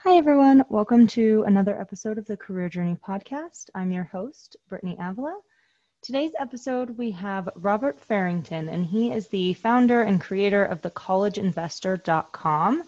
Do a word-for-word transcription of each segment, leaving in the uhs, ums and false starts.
Hi, everyone. Welcome to another episode of the Career Journey Podcast. I'm your host, Brittany Avila. Today's episode, we have Robert Farrington, and he is the founder and creator of the college investor dot com.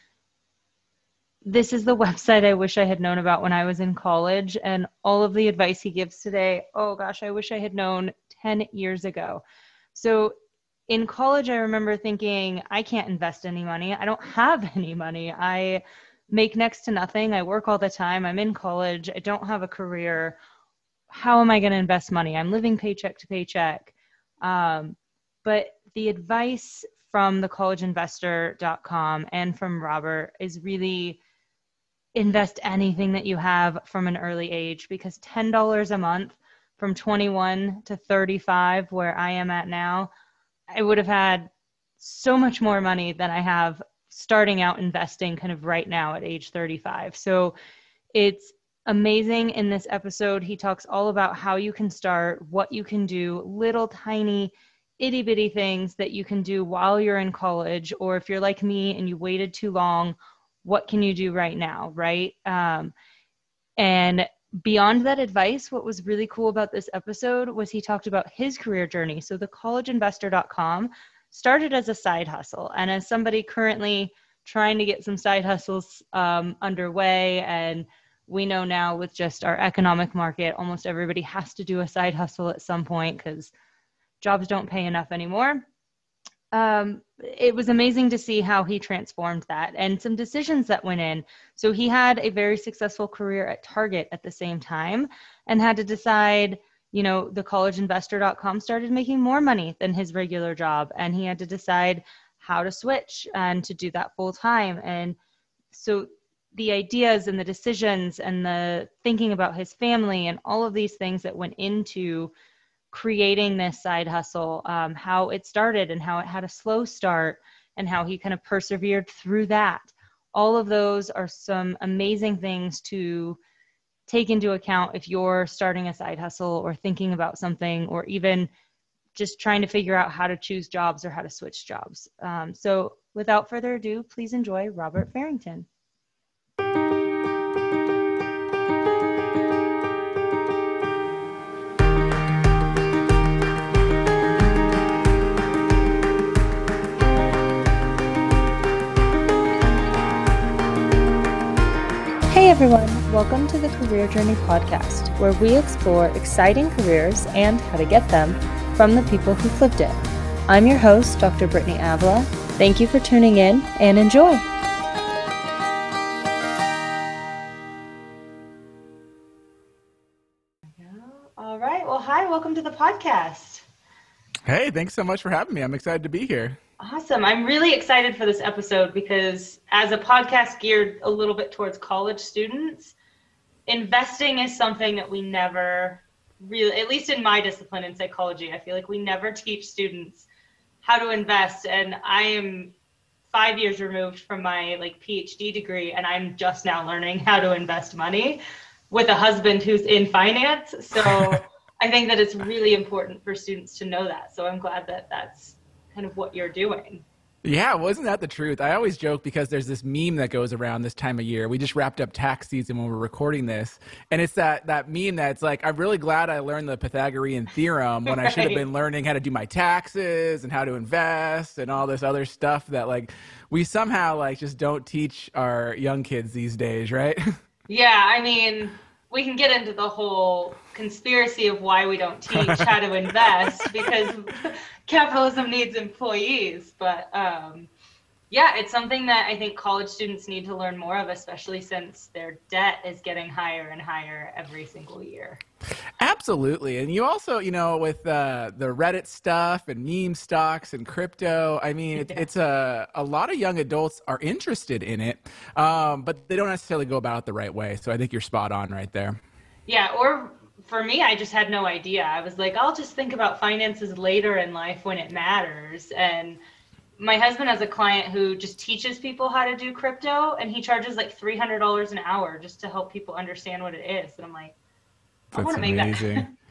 This is the website I wish I had known about when I was in college, and all of the advice he gives today, oh gosh, I wish I had known ten years ago. So in college, I remember thinking, I can't invest any money. I don't have any money. I make next to nothing. I work all the time. I'm in college. I don't have a career. How am I going to invest money? I'm living paycheck to paycheck. Um, but the advice from the college investor dot com and from Robert is really invest anything that you have from an early age, because ten dollars a month from twenty-one to thirty-five, where I am at now, I would have had so much more money than I have starting out investing kind of right now at age thirty-five. So it's amazing. In this episode, he talks all about how you can start, what you can do, little tiny itty bitty things that you can do while you're in college, or if you're like me and you waited too long, what can you do right now, right? Um, and beyond that advice, what was really cool about this episode was he talked about his career journey. So the college investor dot com started as a side hustle. And as somebody currently trying to get some side hustles um, underway, and we know now with just our economic market, almost everybody has to do a side hustle at some point because jobs don't pay enough anymore. Um, it was amazing to see how he transformed that and some decisions that went in. So he had a very successful career at Target at the same time and had to decide, you know, the college investor dot com started making more money than his regular job. And he had to decide how to switch and to do that full time. And so the ideas and the decisions and the thinking about his family and all of these things that went into creating this side hustle, um, how it started and how it had a slow start and how he kind of persevered through that. All of those are some amazing things to take into account if you're starting a side hustle or thinking about something, or even just trying to figure out how to choose jobs or how to switch jobs. Um, so without further ado, please enjoy Robert Farrington. Hey everyone, welcome to the Career Journey Podcast, where we explore exciting careers and how to get them from the people who've lived it. I'm your host, Doctor Brittany Avila. Thank you for tuning in and enjoy. All right. Well, hi, welcome to the podcast. Hey, thanks so much for having me. I'm excited to be here. Awesome. I'm really excited for this episode because as a podcast geared a little bit towards college students, investing is something that we never really, at least in my discipline in psychology, I feel like we never teach students how to invest. And I am five years removed from my like PhD degree, and I'm just now learning how to invest money with a husband who's in finance. So I think that it's really important for students to know that. So I'm glad that that's kind of what you're doing. Yeah, wasn't that the truth? I always joke because there's this meme that goes around this time of year. We just wrapped up tax season when we're recording this. And it's that that meme that's like, I'm really glad I learned the Pythagorean theorem when Right. I should have been learning how to do my taxes and how to invest and all this other stuff that like we somehow like just don't teach our young kids these days, right? Yeah, I mean, we can get into the whole conspiracy of why we don't teach how to invest because capitalism needs employees. But um, yeah, it's something that I think college students need to learn more of, especially since their debt is getting higher and higher every single year. Absolutely. And you also, you know, with uh, the Reddit stuff and meme stocks and crypto, I mean, it, Yeah. it's a, a lot of young adults are interested in it, um, but they don't necessarily go about it the right way. So I think you're spot on right there. Yeah, or for me, I just had no idea. I was like, I'll just think about finances later in life when it matters. And my husband has a client who just teaches people how to do crypto, and he charges like three hundred dollars an hour just to help people understand what it is. And I'm like, I That's want to make amazing. that.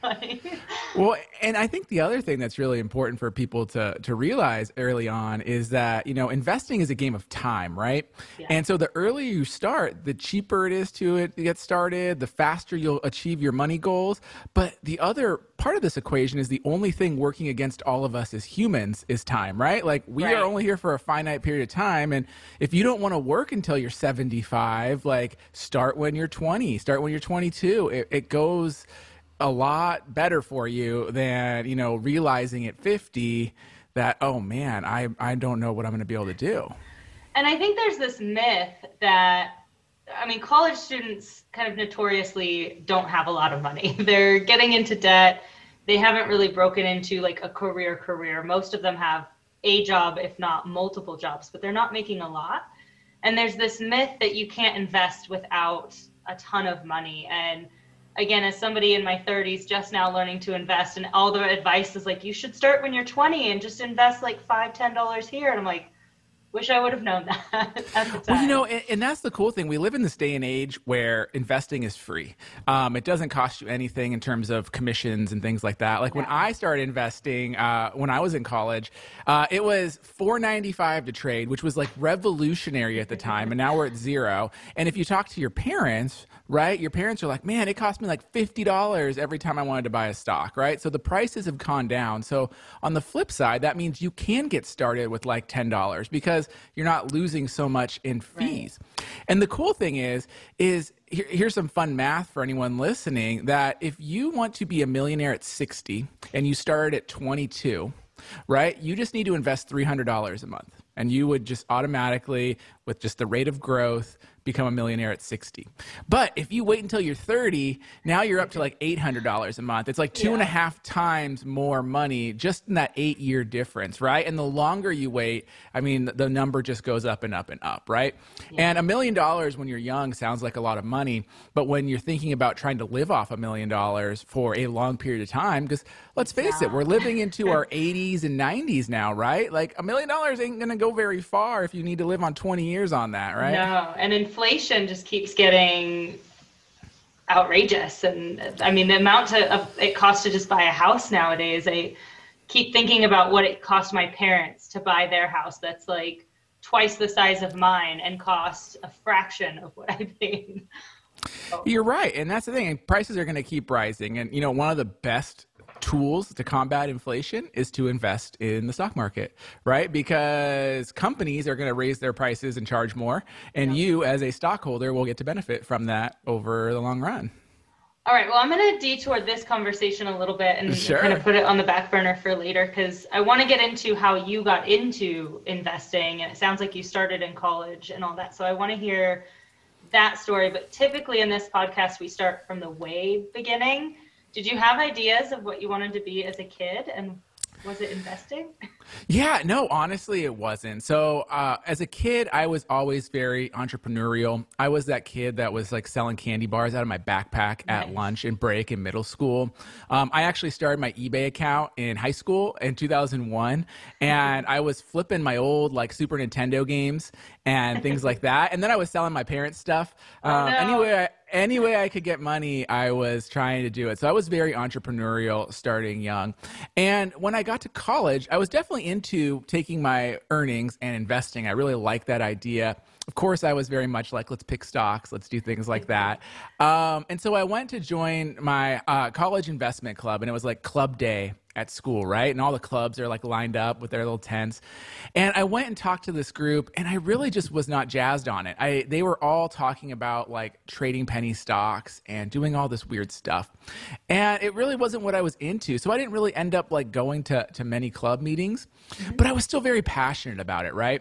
money. Well, and I think the other thing that's really important for people to to realize early on is that, you know, investing is a game of time, right? Yeah. And so the earlier you start, the cheaper it is to it to get started, the faster you'll achieve your money goals. But the other part of this equation is the only thing working against all of us as humans is time, right? Like we Right. are only here for a finite period of time. And if you don't want to work until you're seventy-five, like start when you're twenty, start when you're twenty-two. It, it goes a lot better for you than, you know, realizing at fifty that, oh man, I, I don't know what I'm going to be able to do. And I think there's this myth that, I mean, college students kind of notoriously don't have a lot of money. They're getting into debt. They haven't really broken into like a career career. Most of them have a job, if not multiple jobs, but they're not making a lot. And there's this myth that you can't invest without a ton of money. And again, as somebody in my thirties, just now learning to invest, and all the advice is like, you should start when you're twenty and just invest like five, ten dollars here. And I'm like, wish I would have known that at the time. Well, you know, and, and that's the cool thing. We live in this day and age where investing is free. Um, it doesn't cost you anything in terms of commissions and things like that. Like yeah. when I started investing, uh, when I was in college, uh, it was four ninety-five to trade, which was like revolutionary at the time. And now we're at zero. And if you talk to your parents, right, your parents are like, man, it cost me like fifty dollars every time I wanted to buy a stock, right? So the prices have gone down. So on the flip side, that means you can get started with like ten dollars because you're not losing so much in fees. Right. And the cool thing is, is here, here's some fun math for anyone listening, that if you want to be a millionaire at sixty and you started at twenty-two, right, you just need to invest three hundred dollars a month. And you would just automatically, with just the rate of growth, become a millionaire at sixty. But if you wait until you're thirty, now you're up to like eight hundred dollars a month. It's like two yeah. and a half times more money just in that eight year difference, right? And the longer you wait, I mean, the number just goes up and up and up, right? Yeah. And a million dollars when you're young sounds like a lot of money, but when you're thinking about trying to live off a million dollars for a long period of time, because let's face yeah. it, we're living into our eighties and nineties now, right? Like a million dollars ain't going to go very far if you need to live on twenty years on that, right? No, and inflation just keeps getting outrageous. And I mean, the amount to, of it costs to just buy a house nowadays, I keep thinking about what it cost my parents to buy their house that's like twice the size of mine and cost a fraction of what I paid. Oh. You're right. And that's the thing. Prices are going to keep rising. And, you know, one of the best tools to combat inflation is to invest in the stock market, right? Because companies are going to raise their prices and charge more, and yeah. you as a stockholder will get to benefit from that over the long run. All right, well, I'm going to detour this conversation a little bit and sure. kind of put it on the back burner for later, because I want to get into how you got into investing, and it sounds like you started in college and all that. So I want to hear that story, but typically in this podcast, we start from the way beginning. Did you have ideas of what you wanted to be as a kid, and was it investing? Yeah, no, honestly, it wasn't. So uh, as a kid, I was always very entrepreneurial. I was that kid that was like selling candy bars out of my backpack at nice. lunch and break in middle school. Um, I actually started my eBay account in high school in two thousand one, and I was flipping my old like Super Nintendo games and things like that. And then I was selling my parents' stuff. Um, oh, no. Anyway, I, any way I could get money, I was trying to do it. So I was very entrepreneurial starting young. And when I got to college, I was definitely into taking my earnings and investing. I really liked that idea. Of course, I was very much like, let's pick stocks, let's do things like that. Um, and so I went to join my uh, college investment club, and it was like club day at school, right? And all the clubs are like lined up with their little tents. And I went and talked to this group, and I really just was not jazzed on it. I they were all talking about like trading penny stocks and doing all this weird stuff. And it really wasn't what I was into. So I didn't really end up like going to, to many club meetings, mm-hmm. but I was still very passionate about it, right?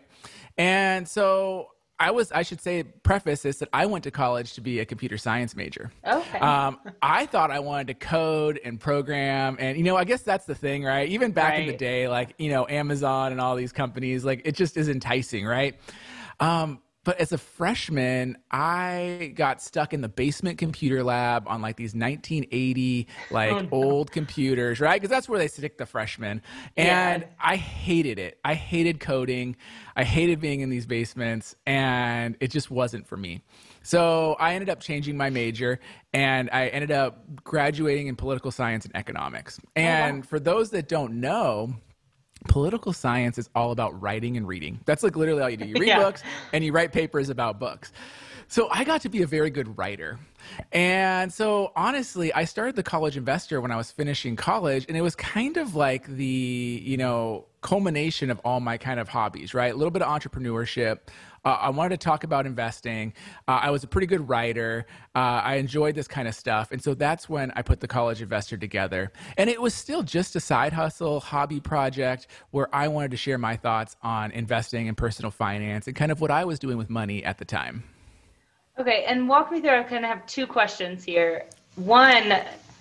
And so I was, I should say, preface this, that I went to college to be a computer science major. Okay. Um, I thought I wanted to code and program. And, you know, I guess that's the thing, right? Even back right. in the day, like, you know, Amazon and all these companies, like, it just is enticing, right? Um, But as a freshman, I got stuck in the basement computer lab on like these nineteen eighty like Oh, no. old computers, right? Because that's where they stick the freshmen. And Yeah. I hated it. I hated coding. I hated being in these basements, and it just wasn't for me. So I ended up changing my major, and I ended up graduating in political science and economics. And Oh, wow. for those that don't know, political science is all about writing and reading. That's like literally all you do. You read Yeah. books and you write papers about books. So I got to be a very good writer. And so honestly, I started the College Investor when I was finishing college, and it was kind of like the, you know, culmination of all my kind of hobbies, right? A little bit of entrepreneurship. Uh, I wanted to talk about investing. Uh, I was a pretty good writer. Uh, I enjoyed this kind of stuff. And so that's when I put the College Investor together. And it was still just a side hustle, hobby project where I wanted to share my thoughts on investing and personal finance and kind of what I was doing with money at the time. Okay, and walk me through. I kind of have two questions here. One,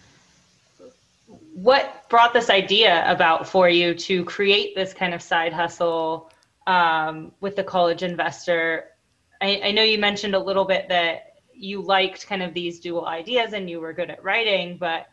what brought this idea about for you to create this kind of side hustle um, with the College Investor? I, I know you mentioned a little bit that you liked kind of these dual ideas and you were good at writing, but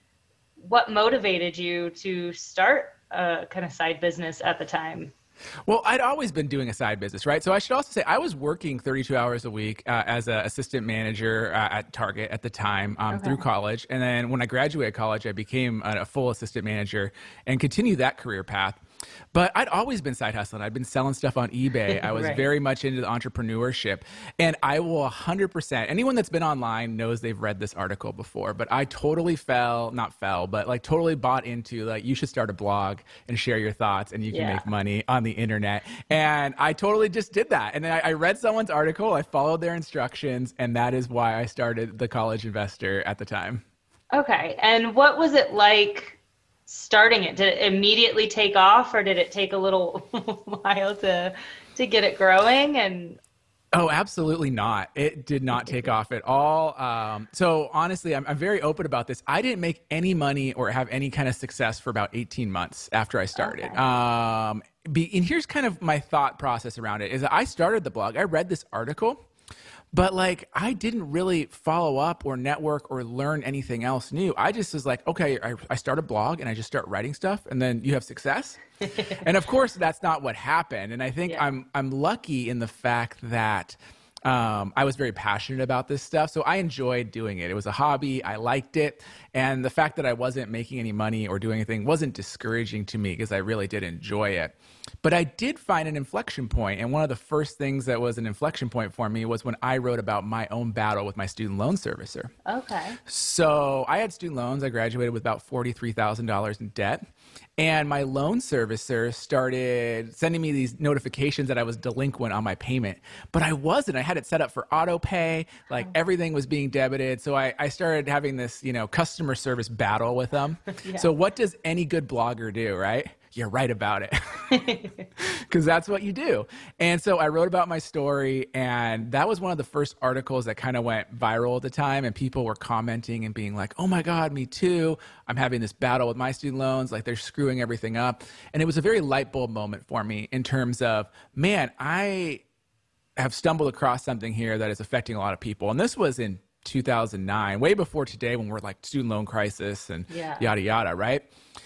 what motivated you to start a kind of side business at the time? Well, I'd always been doing a side business, right? So I should also say I was working thirty-two hours a week uh, as an assistant manager uh, at Target at the time um, Okay. through college. And then when I graduated college, I became a, a full assistant manager and continued that career path. But I'd always been side hustling. I'd been selling stuff on eBay. I was Right. very much into the entrepreneurship. And I will one hundred percent, anyone that's been online knows they've read this article before, but I totally fell, not fell, but like totally bought into like, you should start a blog and share your thoughts and you can Yeah. make money on the internet. And I totally just did that. And then I, I read someone's article, I followed their instructions, and that is why I started the College Investor at the time. Okay. And what was it like starting it? Did it immediately take off, or did it take a little while to to get it growing? And Oh, absolutely not. It did not take off at all. Um, so honestly, I'm, I'm very open about this. I didn't make any money or have any kind of success for about eighteen months after I started. Okay. Um, be, and here's kind of my thought process around it is that I started the blog. I read this article, but like I didn't really follow up or network or learn anything else new. I just was like, okay, I, I start a blog and I just start writing stuff, and then you have success. And of course, that's not what happened. And I think Yeah. I'm I'm lucky in the fact that um, I was very passionate about this stuff. So I enjoyed doing it. It was a hobby. I liked it. And the fact that I wasn't making any money or doing anything wasn't discouraging to me because I really did enjoy it. But I did find an inflection point. And one of the first things that was an inflection point for me was when I wrote about my own battle with my student loan servicer. okay. So I had student loans. I graduated with about forty-three thousand dollars in debt. And my loan servicer started sending me these notifications that I was delinquent on my payment. But I wasn't. I had it set up for auto pay. Like everything was being debited. So I, I started having this, you know, customer service battle with them. Yeah. So what does any good blogger do, right? You write about it. Because that's what you do. And so I wrote about my story, and that was one of the first articles that kind of went viral at the time, and people were commenting and being like, oh my God, me too. I'm having this battle with my student loans. Like they're screwing everything up. And it was a very light bulb moment for me in terms of, man, I have stumbled across something here that is affecting a lot of people. And this was in two thousand nine, way before today when we're like student loan crisis and Yeah. yada, yada, right?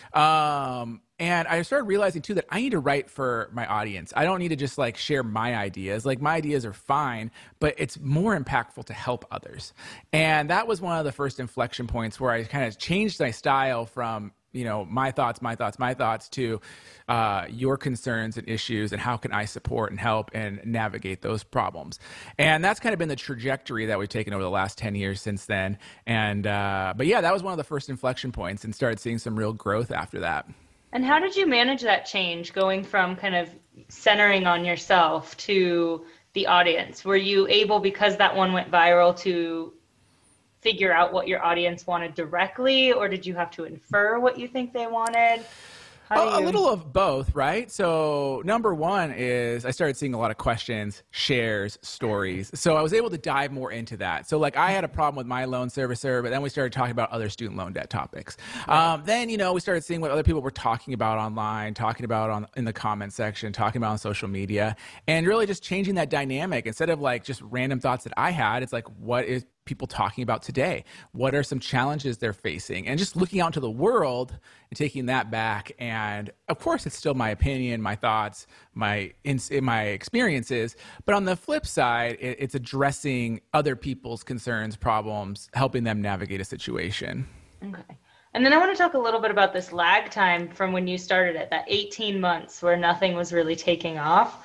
Um, and I started realizing too that I need to write for my audience. I don't need to just like share my ideas. Like my ideas are fine, but it's more impactful to help others. And that was one of the first inflection points where I kind of changed my style from, you know, my thoughts, my thoughts, my thoughts to uh, your concerns and issues, and how can I support and help and navigate those problems. And that's kind of been the trajectory that we've taken over the last ten years since then. And, uh, but yeah, that was one of the first inflection points, and started seeing some real growth after that. And how did you manage that change going from kind of centering on yourself to the audience? Were you able, because that one went viral, to figure out what your audience wanted directly, or did you have to infer what you think they wanted? How do A, a you? little of both, right? So number one is I started seeing a lot of questions, shares, stories. So I was able to dive more into that. So like I had a problem with my loan servicer, but then we started talking about other student loan debt topics. Right. Um, then, you know, we started seeing what other people were talking about online, talking about on in the comment section, talking about on social media, and really just changing that dynamic. Instead of like just random thoughts that I had, it's like, what is people talking about today? What are some challenges they're facing? And just looking out into the world and taking that back. And of course, it's still my opinion, my thoughts, my in, my experiences. But on the flip side, it, it's addressing other people's concerns, problems, helping them navigate a situation. Okay. And then I want to talk a little bit about this lag time from when you started it, that eighteen months where nothing was really taking off.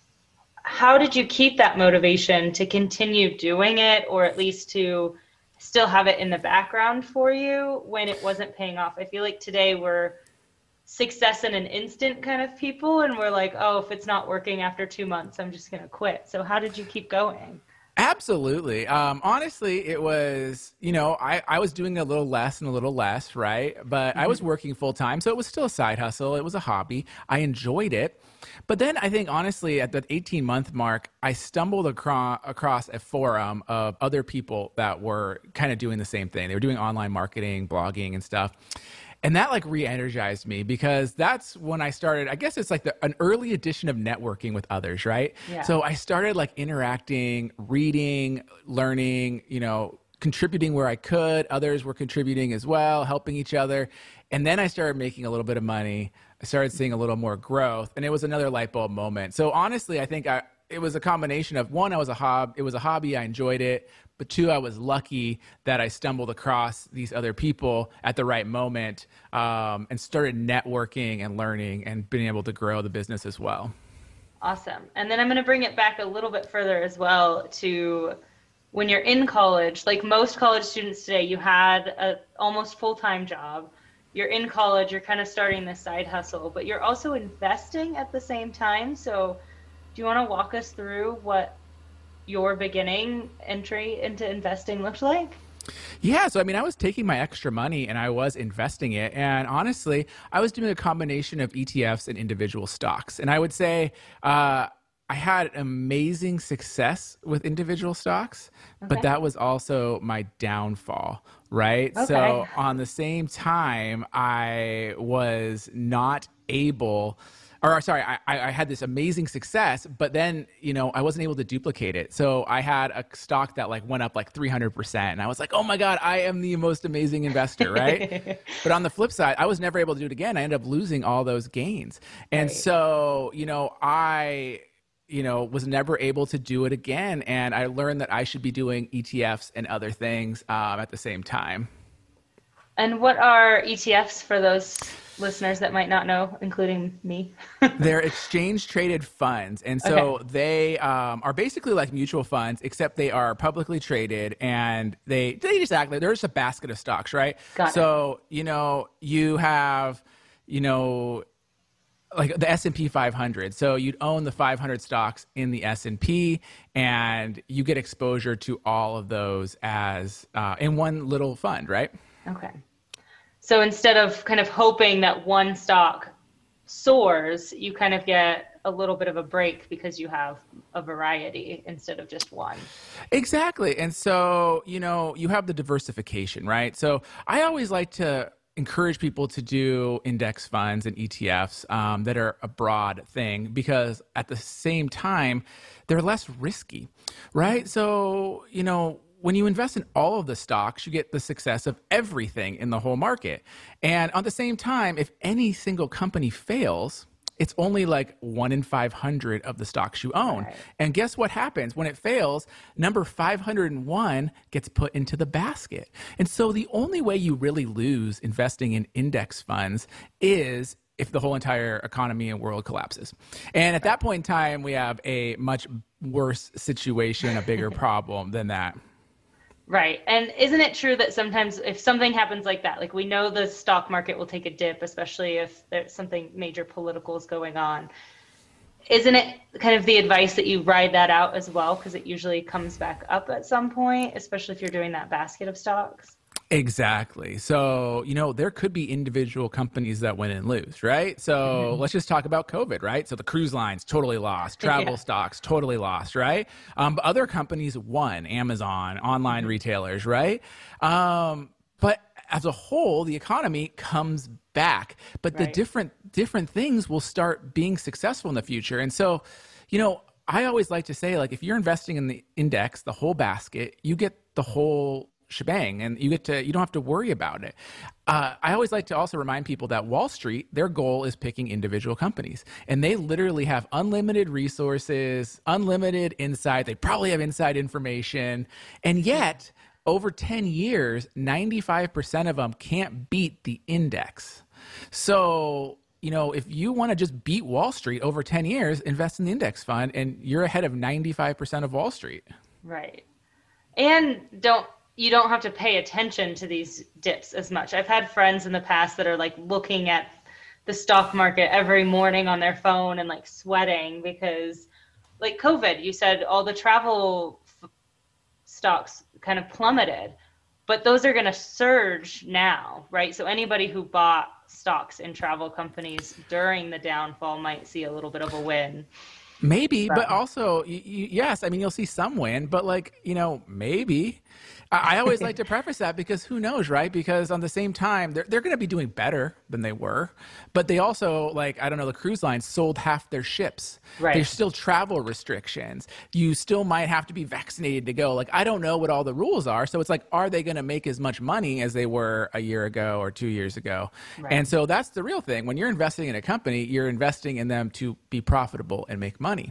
How did you keep that motivation to continue doing it, or at least to still have it in the background for you when it wasn't paying off? I feel like today we're success in an instant kind of people, and we're like, oh, if it's not working after two months, I'm just going to quit. So how did you keep going? Absolutely. Um, honestly, it was, you know, I, I was doing a little less and a little less, right? But mm-hmm. I was working full time. So it was still a side hustle. It was a hobby. I enjoyed it. But then I think, honestly, at the eighteen month mark, I stumbled across, across a forum of other people that were kind of doing the same thing. They were doing online marketing, blogging and stuff. And that like re-energized me, because that's when I started, I guess it's like the, an early edition of networking with others, right? Yeah. So I started like interacting, reading, learning, you know, contributing where I could. Others were contributing as well, helping each other. And then I started making a little bit of money. I started seeing a little more growth, and it was another light bulb moment. So honestly, I think I, it was a combination of, one, I was a hob, it was a hobby, I enjoyed it. But two, I was lucky that I stumbled across these other people at the right moment, um, and started networking and learning and being able to grow the business as well. Awesome. And then I'm going to bring it back a little bit further as well to when you're in college. Like most college students today, you had a almost full-time job. You're in college, you're kind of starting this side hustle, but you're also investing at the same time. So do you want to walk us through what your beginning entry into investing looked like? Yeah. So, I mean, I was taking my extra money and I was investing it. And honestly, I was doing a combination of E T Fs and individual stocks. And I would say, uh, I had amazing success with individual stocks, okay. but that was also my downfall, right? Okay. So on the same time, I was not able, or sorry, I, I had this amazing success, but then, you know, I wasn't able to duplicate it. So I had a stock that like went up like three hundred percent. And I was like, oh my God, I am the most amazing investor, right? But on the flip side, I was never able to do it again. I ended up losing all those gains. And right. so, you know, I... you know, was never able to do it again. And I learned that I should be doing E T Fs and other things um, at the same time. And what are E T Fs for those listeners that might not know, including me? They're exchange traded funds. And so okay. they um, are basically like mutual funds, except they are publicly traded, and they, they just act like they're just a basket of stocks, right? Got so, it. you know, you have, you know, like the S and P five hundred. So you'd own the five hundred stocks in the S and P, and you get exposure to all of those as uh, in one little fund, right? Okay. So instead of kind of hoping that one stock soars, you kind of get a little bit of a break because you have a variety instead of just one. Exactly. And so, you know, you have the diversification, right? So I always like to encourage people to do index funds and E T Fs um, that are a broad thing, because at the same time, they're less risky, right? So, you know, when you invest in all of the stocks, you get the success of everything in the whole market. And at the same time, if any single company fails, it's only like one in five hundred of the stocks you own. Right. And guess what happens when it fails? Number five hundred one gets put into the basket. And so the only way you really lose investing in index funds is if the whole entire economy and world collapses. And at that point in time, we have a much worse situation, a bigger problem than that. Right. And isn't it true that sometimes if something happens like that, like we know the stock market will take a dip, especially if there's something major political is going on. Isn't it kind of the advice that you ride that out as well? Because it usually comes back up at some point, especially if you're doing that basket of stocks. Exactly. So, you know, there could be individual companies that win and lose, right? So let's just talk about COVID, right? So the cruise lines totally lost, travel Yeah. stocks totally lost, right? Um, but other companies won, Amazon, online Mhm. retailers, right? Um, but as a whole, the economy comes back, but the Right. different different things will start being successful in the future. And so, you know, I always like to say, like, if you're investing in the index, the whole basket, you get the whole shebang and you get to you don't have to worry about it. uh, I always like to also remind people that Wall Street, their goal is picking individual companies, and they literally have unlimited resources, unlimited insight. They probably have inside information, and yet over ten years, ninety-five percent of them can't beat the index. So, you know, if you want to just beat Wall Street over ten years, invest in the index fund and you're ahead of ninety-five percent of Wall Street. Right. And don't you don't have to pay attention to these dips as much. I've had friends in the past that are like looking at the stock market every morning on their phone and like sweating because like COVID, you said all the travel f- stocks kind of plummeted, but those are going to surge now, right? So anybody who bought stocks in travel companies during the downfall might see a little bit of a win. Maybe, but But also, y- y- yes, I mean, you'll see some win, but like, you know, maybe. I I always like to preface that because who knows, right? Because on the same time, they're, they're going to be doing better than they were. But they also, like, I don't know, the cruise lines sold half their ships. right, There's still travel restrictions. You still might have to be vaccinated to go. Like, I don't know what all the rules are. So it's like, are they going to make as much money as they were a year ago or two years ago? right, And so that's the real thing. When you're investing in a company, you're investing in them to be profitable and make money.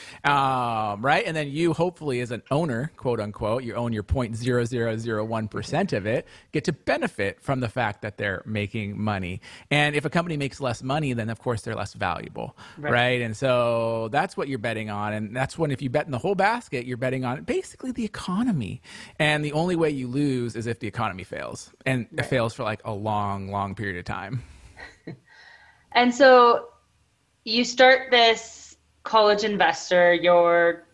Um, right. And then you, hopefully, as an owner, quote unquote, you own your zero point zero zero zero one percent of it, get to benefit from the fact that they're making money. And if a company makes less money, then of course they're less valuable. right. Right. And so that's what you're betting on. And that's when, if you bet in the whole basket, you're betting on basically the economy. And the only way you lose is if the economy fails, and it Right. fails for like a long, long period of time. And so you start this college investor, you're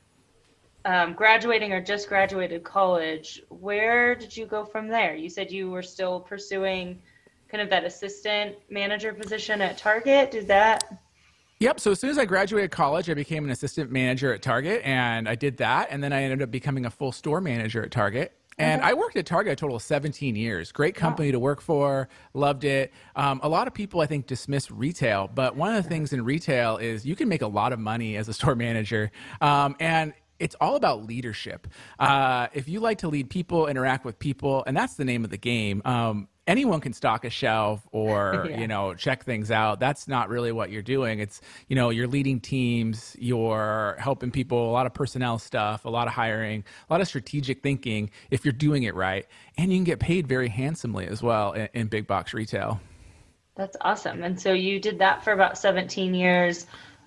um, graduating or just graduated college. Where did you go from there? You said you were still pursuing kind of that assistant manager position at Target. Did that? Yep. So as soon as I graduated college, I became an assistant manager at Target, and I did that. And then I ended up becoming a full store manager at Target. And Okay. I worked at Target a total of seventeen years. Great Wow. company to work for. Loved it. Um, a lot of people, I think, dismiss retail. But one of the things in retail is you can make a lot of money as a store manager. Um, and it's all about leadership. Uh, if you like to lead people, interact with people, and that's the name of the game. Um, anyone can stock a shelf or, Yeah. you know, check things out. That's not really what you're doing. It's, you know, you're leading teams, you're helping people, a lot of personnel stuff, a lot of hiring, a lot of strategic thinking if you're doing it right. And you can get paid very handsomely as well in, in big box retail. That's awesome. And so you did that for about seventeen years.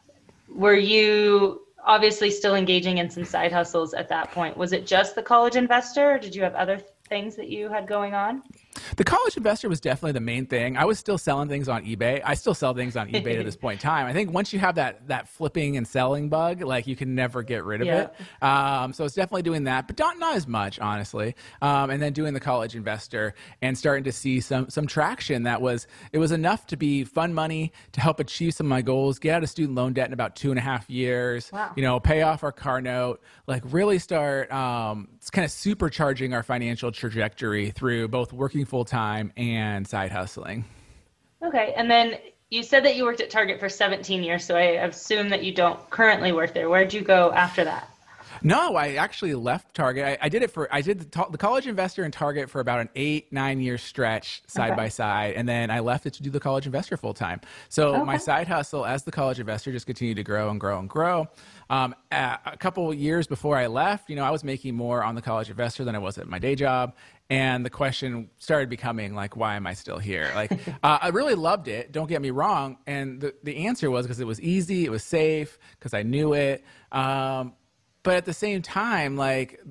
Were you obviously still engaging in some side hustles at that point? Was it just the college investor, or did you have other things that you had going on? The college investor was definitely the main thing. I was still selling things on eBay. I still sell things on eBay to this point in time. I think once you have that that flipping and selling bug, like you can never get rid of Yeah. it. Um, so it's definitely doing that, but not not as much, honestly. Um, and then doing the college investor and starting to see some some traction that was it was enough to be fun money to help achieve some of my goals. Get out of student loan debt in about two and a half years. Wow. You know, pay off our car note. Like really start um, kind of supercharging our financial trajectory through both working full time and side hustling. Okay. And then you said that you worked at Target for seventeen years, so I assume that you don't currently work there. Where'd you go after that? No, I actually left Target. I, I did it for I did the, to- the college investor and Target for about an eight nine year stretch side Okay. by side, and then I left it to do the college investor full time. So my Okay. side hustle as the college investor just continued to grow and grow and grow. Um, a, a couple of years before I left, you know, I was making more on the college investor than I was at my day job. And the question started becoming like, why am I still here? Like, uh, I really loved it. Don't get me wrong. And the, the answer was because it was easy, it was safe, because I knew it. Um, but at the same time, like the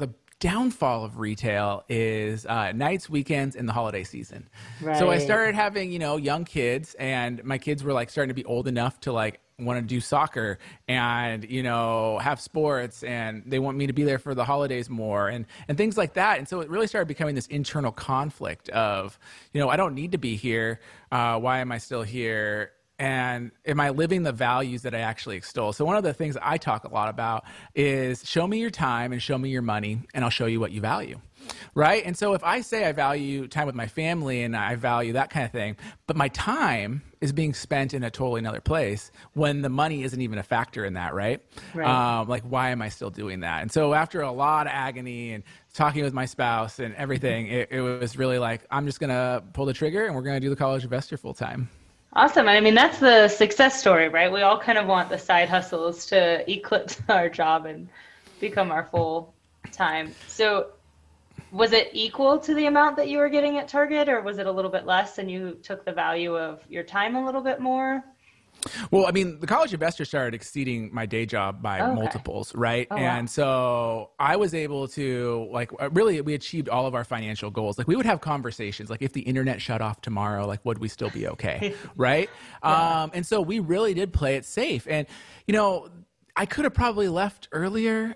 downfall of retail is uh, nights, weekends, and the holiday season. Right. So I started having, you know, young kids, and my kids were like starting to be old enough to like want to do soccer and, you know, have sports, and they want me to be there for the holidays more and, and things like that. And so it really started becoming this internal conflict of, you know, I don't need to be here. Uh, why am I still here? And am I living the values that I actually extol? So one of the things I talk a lot about is show me your time and show me your money, and I'll show you what you value, right? And so if I say I value time with my family and I value that kind of thing, but my time is being spent in a totally another place when the money isn't even a factor in that, right? Right. Um, like, why am I still doing that? And so after a lot of agony and talking with my spouse and everything, it, it was really like, I'm just going to pull the trigger and we're going to do the College Investor full time. Awesome. I mean, that's the success story, right? We all kind of want the side hustles to eclipse our job and become our full time. So was it equal to the amount that you were getting at Target, or was it a little bit less and you took the value of your time a little bit more? Well, I mean, the College Investor started exceeding my day job by Okay. multiples, right? Oh, and wow. so I was able to, like, really, we achieved all of our financial goals. Like, we would have conversations, like, if the internet shut off tomorrow, like, would we still be okay, right? Yeah. Um, and so we really did play it safe. And, you know, I could have probably left earlier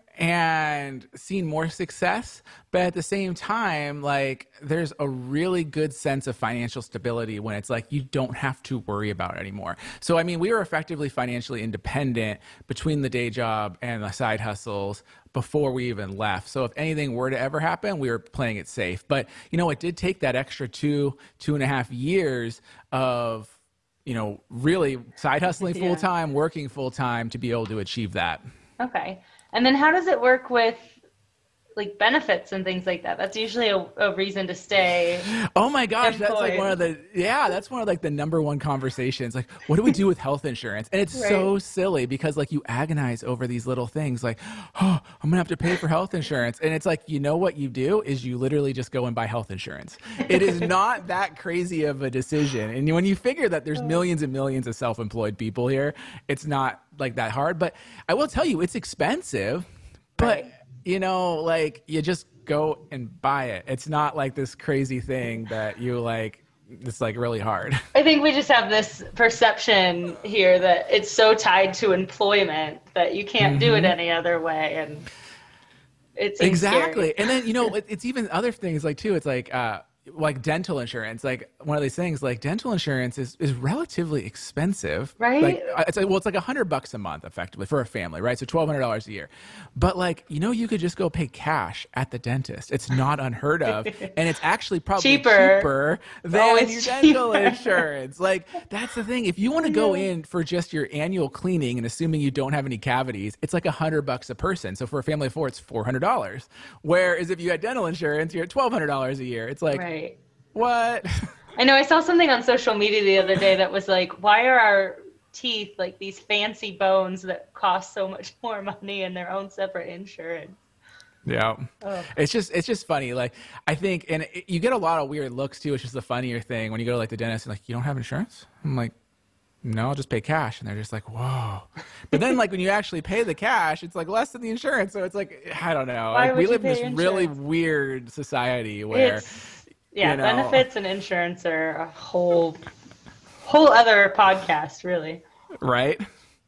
and seen more success, but at the same time, like, there's a really good sense of financial stability when it's like you don't have to worry about it anymore. So, I mean, we were effectively financially independent between the day job and the side hustles before we even left. So if anything were to ever happen, we were playing it safe. But, you know, it did take that extra two, two and a half years of, you know, really side hustling Yeah. full time, working full time to be able to achieve that. Okay. And then how does it work with like benefits and things like that? That's usually a, a reason to stay. Oh my gosh, that's like Employed. one of the, yeah, that's one of like the number one conversations. Like, what do we do with health insurance? And it's Right. so silly because like you agonize over these little things like, oh, I'm gonna have to pay for health insurance. And it's like, you know what you do is you literally just go and buy health insurance. It is not that crazy of a decision. And when you figure that there's millions and millions of self-employed people here, it's not like that hard. But I will tell you, it's expensive, but Right. you know, like you just go and buy it. It's not like this crazy thing that you like, it's like really hard. I think we just have this perception here that it's so tied to employment that you can't Mm-hmm. do it any other way. And it's Exactly. And then, you know, it, it's even other things like too, it's like, uh, like dental insurance, like one of these things, like dental insurance is, is relatively expensive, Right? Like uh, it's like, well, it's like a hundred bucks a month effectively for a family, right? So twelve hundred dollars a year. But like, you know, you could just go pay cash at the dentist. It's not unheard of. And it's actually probably Cheaper. cheaper than Always your dental cheaper. insurance. Like that's the thing. If you want to go in for just your annual cleaning and assuming you don't have any cavities, it's like a hundred bucks a person. So for a family of four, it's four hundred dollars. Whereas if you had dental insurance, you're at twelve hundred dollars a year. It's like, Right. what? I know I saw something on social media the other day that was like, why are our teeth like these fancy bones that cost so much more money and their own separate insurance? Yeah. Oh. It's just, it's just funny. Like, I think, and it, you get a lot of weird looks too, which is the funnier thing when you go to like the dentist and like, you don't have insurance? I'm like, no, I'll just pay cash. And they're just like, whoa. But then like when you actually pay the cash, it's like less than the insurance. So it's like, I don't know. Why Like, would we you live in pay this really insurance? weird society where, It's, yeah, you know- benefits and insurance are a whole, whole other podcast, really. right?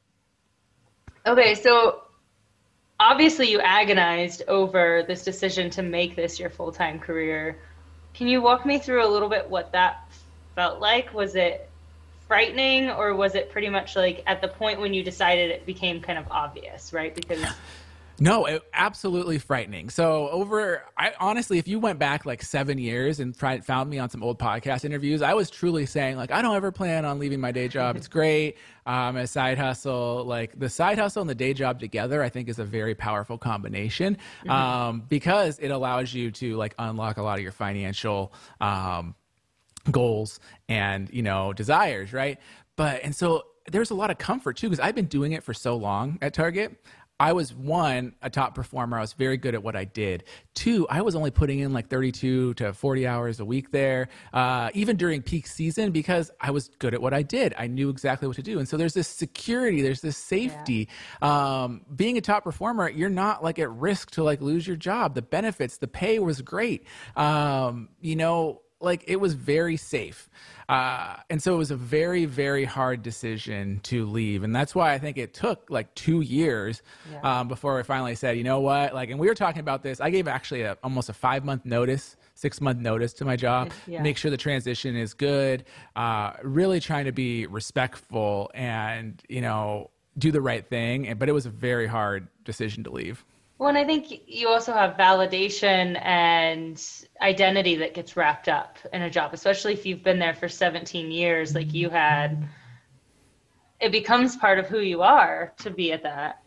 Okay, so obviously you agonized over this decision to make this your full-time career. Can you walk me through a little bit what that felt like? Was it frightening, or was it pretty much like at the point when you decided it became kind of obvious, right? Because No, it, absolutely frightening. So over, I honestly, if you went back like seven years and tried, found me on some old podcast interviews, I was truly saying like, I don't ever plan on leaving my day job. It's great. Um, a side hustle, like the side hustle and the day job together, I think is a very powerful combination, Mm-hmm. um, because it allows you to like unlock a lot of your financial, um, goals and, you know, desires. Right. But, and so there's a lot of comfort too, because I've been doing it for so long at Target. I was, one, a top performer. I was very good at what I did. Two, I was only putting in like thirty-two to forty hours a week there, uh, even during peak season, because I was good at what I did. I knew exactly what to do. And so there's this security, there's this safety. Yeah. Um, being a top performer, you're not like at risk to like lose your job. The benefits, the pay was great. Um, you know, like it was very safe. Uh, and so it was a very, very hard decision to leave. And that's why I think it took like two years yeah. um, before I finally said, you know what, like, and we were talking about this, I gave actually a, almost a five month notice, six month notice to my job, yeah. make sure the transition is good, uh, really trying to be respectful and, you know, do the right thing. And, but it was a very hard decision to leave. Well, and I think you also have validation and identity that gets wrapped up in a job, especially if you've been there for seventeen years, like you had. It becomes part of who you are to be at that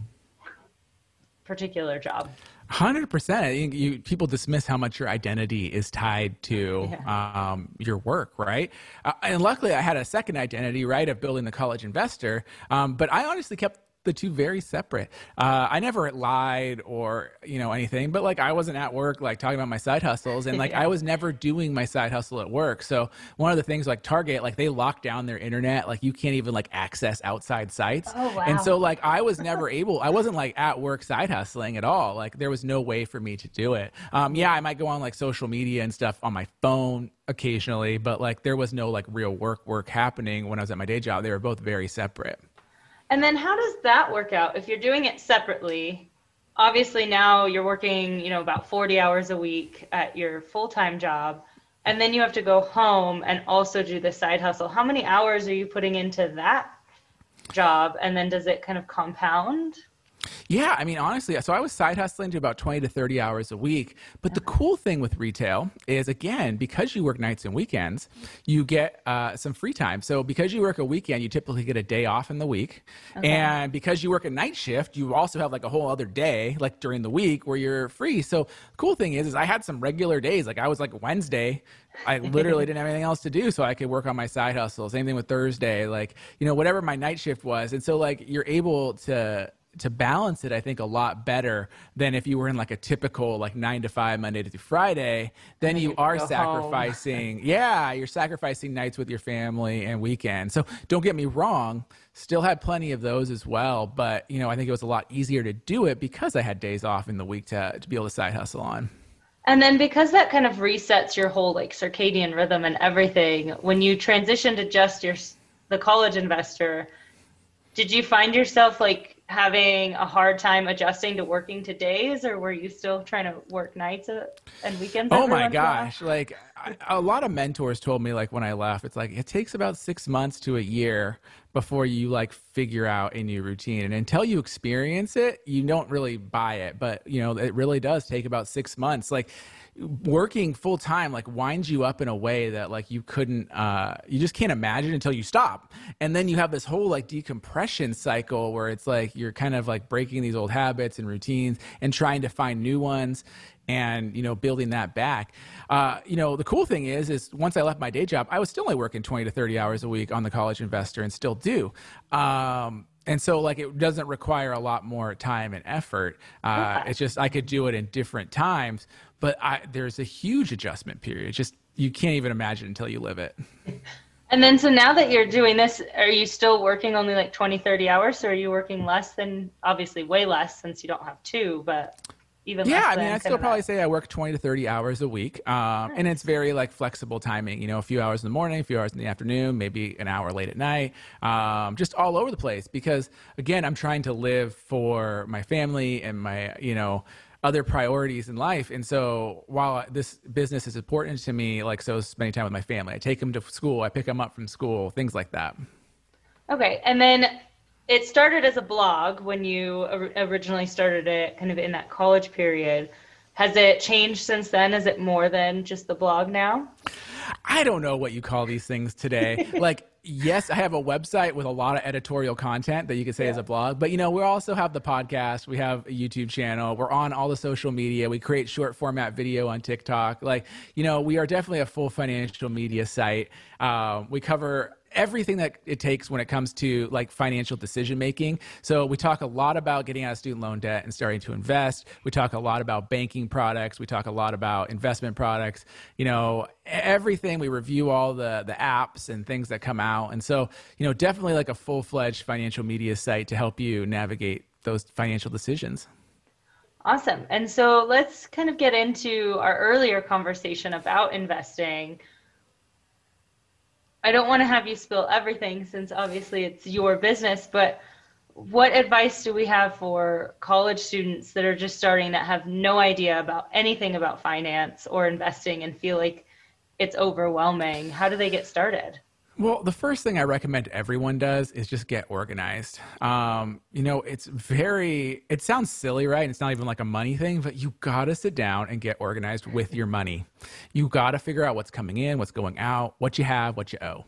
particular job. one hundred percent. I think you, people dismiss how much your identity is tied to yeah. um, your work, right? Uh, and luckily, I had a second identity, right, of building the College Investor. Um, but I honestly kept the two very separate. Uh, I never lied or, you know, anything, but like I wasn't at work, like talking about my side hustles and like yeah. I was never doing my side hustle at work. So one of the things like Target, like they locked down their internet, like you can't even like access outside sites. Oh, wow. And so like I was never able, I wasn't like at work side hustling at all. Like there was no way for me to do it. Um, yeah, I might go on like social media and stuff on my phone occasionally, but like there was no like real work work happening when I was at my day job. They were both very separate. And then how does that work out? If you're doing it separately, obviously now you're working, you know, about forty hours a week at your full-time job, and then you have to go home and also do the side hustle. How many hours are you putting into that job? And then does it kind of compound? Yeah, I mean, honestly, so I was side hustling to about twenty to thirty hours a week. But the cool thing with retail is, again, because you work nights and weekends, you get uh, some free time. So because you work a weekend, you typically get a day off in the week. Okay. And because you work a night shift, you also have like a whole other day, like during the week, where you're free. So the cool thing is, is I had some regular days. Like I was like Wednesday, I literally didn't have anything else to do, so I could work on my side hustle. Same thing with Thursday, like, you know, whatever my night shift was. And so like you're able to to balance it, I think, a lot better than if you were in like a typical like nine to five Monday to Friday. Then you, you are sacrificing, yeah, you're sacrificing nights with your family and weekends. So don't get me wrong, still had plenty of those as well. But, you know, I think it was a lot easier to do it because I had days off in the week to, to be able to side hustle on. And then because that kind of resets your whole like circadian rhythm and everything, when you transition to just your, the College Investor, did you find yourself like having a hard time adjusting to working to days, or were you still trying to work nights and weekends? Oh my gosh. Like I, a lot of mentors told me like when I left, it's like, it takes about six months to a year before you like figure out a new routine. And until you experience it, you don't really buy it. But you know, it really does take about six months. Like working full time like winds you up in a way that like you couldn't uh you just can't imagine until you stop. And then you have this whole like decompression cycle where it's like you're kind of like breaking these old habits and routines and trying to find new ones and, you know, building that back. Uh, you know, the cool thing is, is once I left my day job, I was still only working twenty to thirty hours a week on the College Investor and still do. Um, And so like it doesn't require a lot more time and effort. Uh, okay. It's just I could do it in different times, but I, there's a huge adjustment period. It's just you can't even imagine until you live it. And then so now that you're doing this, are you still working only like twenty, thirty hours, or are you working less than, obviously way less since you don't have two, but even yeah, less I mean, I still probably that. say I work twenty to thirty hours a week. Um, nice. And it's very like flexible timing, you know, a few hours in the morning, a few hours in the afternoon, maybe an hour late at night, um, just all over the place. Because again, I'm trying to live for my family and my, you know, other priorities in life. And so while this business is important to me, like, so spending time with my family, I take them to school, I pick them up from school, things like that. Okay. And then it started as a blog when you originally started it kind of in that college period. Has it changed since then? Is it more than just the blog now? I don't know what you call these things today. Like, yes, I have a website with a lot of editorial content that you could say yeah. is a blog, but you know, we also have the podcast, we have a YouTube channel, we're on all the social media, we create short format video on TikTok. Like, you know, we are definitely a full financial media site. Um, we cover everything that it takes when it comes to like financial decision making. So we talk a lot about getting out of student loan debt and starting to invest. We talk a lot about banking products. We talk a lot about investment products. You know, everything. We review all the the apps and things that come out. And so, you know, definitely like a full-fledged financial media site to help you navigate those financial decisions. Awesome. And so let's kind of get into our earlier conversation about investing. I don't want to have you spill everything since obviously it's your business, but what advice do we have for college students that are just starting that have no idea about anything about finance or investing and feel like it's overwhelming? How do they get started? Well, the first thing I recommend everyone does is just get organized. Um, you know, it's very, it sounds silly, right? And it's not even like a money thing, but you got to sit down and get organized with your money. You got to figure out what's coming in, what's going out, what you have, what you owe.